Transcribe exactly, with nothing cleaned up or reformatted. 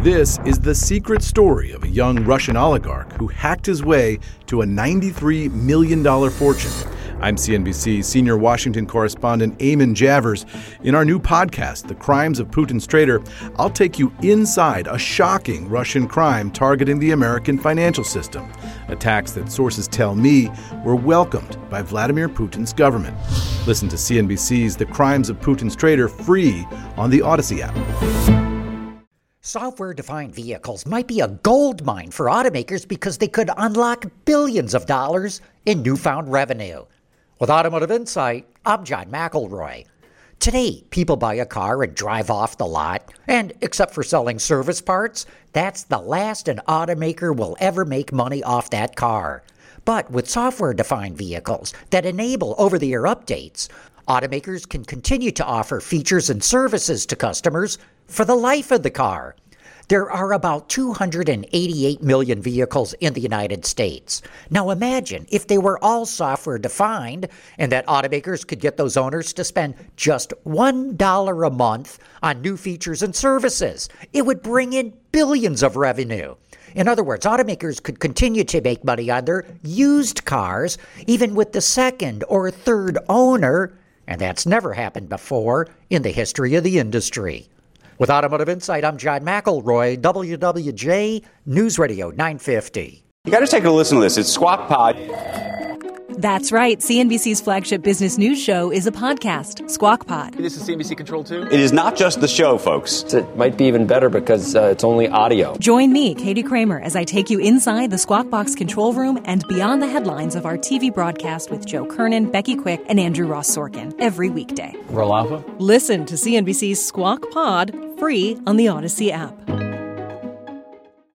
This is the secret story of a young Russian oligarch who hacked his way to a ninety-three million dollars fortune. I'm C N B C senior Washington correspondent Eamon Javers. In our new podcast, The Crimes of Putin's Traitor, I'll take you inside a shocking Russian crime targeting the American financial system. Attacks that sources tell me were welcomed by Vladimir Putin's government. Listen to C N B C's The Crimes of Putin's Traitor free on the Odyssey app. Software-defined vehicles might be a gold mine for automakers because they could unlock billions of dollars in newfound revenue. With Automotive Insight, I'm John McElroy. Today, people buy a car and drive off the lot, and except for selling service parts, that's the last an automaker will ever make money off that car. But with software-defined vehicles that enable over-the-air updates, automakers can continue to offer features and services to customers for the life of the car. There are about two hundred eighty-eight million vehicles in the United States. Now imagine if they were all software-defined and that automakers could get those owners to spend just one dollar a month on new features and services. It would bring in billions of revenue. In other words, automakers could continue to make money on their used cars, even with the second or third owner, and that's never happened before in the history of the industry. With Automotive Insight, I'm John McElroy, W W J News Radio nine fifty. You got to take a listen to this. It's Squawk Pod. That's right. C N B C's flagship business news show is a podcast, Squawk Pod. This is C N B C Control too? It is not just the show, folks. It might be even better because uh, it's only audio. Join me, Katie Kramer, as I take you inside the Squawk Box control room and beyond the headlines of our T V broadcast with Joe Kernan, Becky Quick, and Andrew Ross Sorkin every weekday. Roll Alpha? Listen to C N B C's Squawk Pod free on the Odyssey app.